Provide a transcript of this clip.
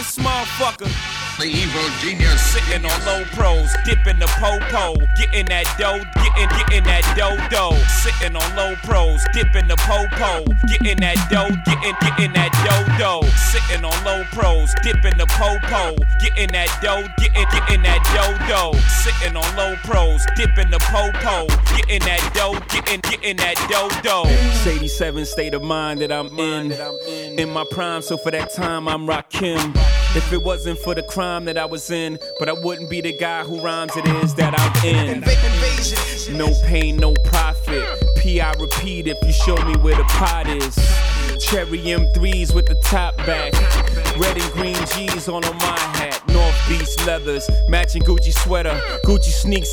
this motherfucker. The evil genius Sitting on low pros, dipping the po-po, getting that dough, getting that dough. Sitting on low pros, dipping the po-po, getting that dough, getting that dough. Sitting on low pros, dipping the po-po, getting that dough, getting that dough. Sitting on low pros, dipping the po-po, getting that dough, getting that dough. Shady 7 state of mind that I'm in my prime, so for that time I'm Rakim. If it wasn't for the crime that I was in, but I wouldn't be the guy who rhymes it is that I'm in. No pain, no profit. P.I. repeat if you show me where the pot is. Cherry M3s with the top back. Red and green G's on my hat. North Beach leathers, matching Gucci sweater. Gucci sneaks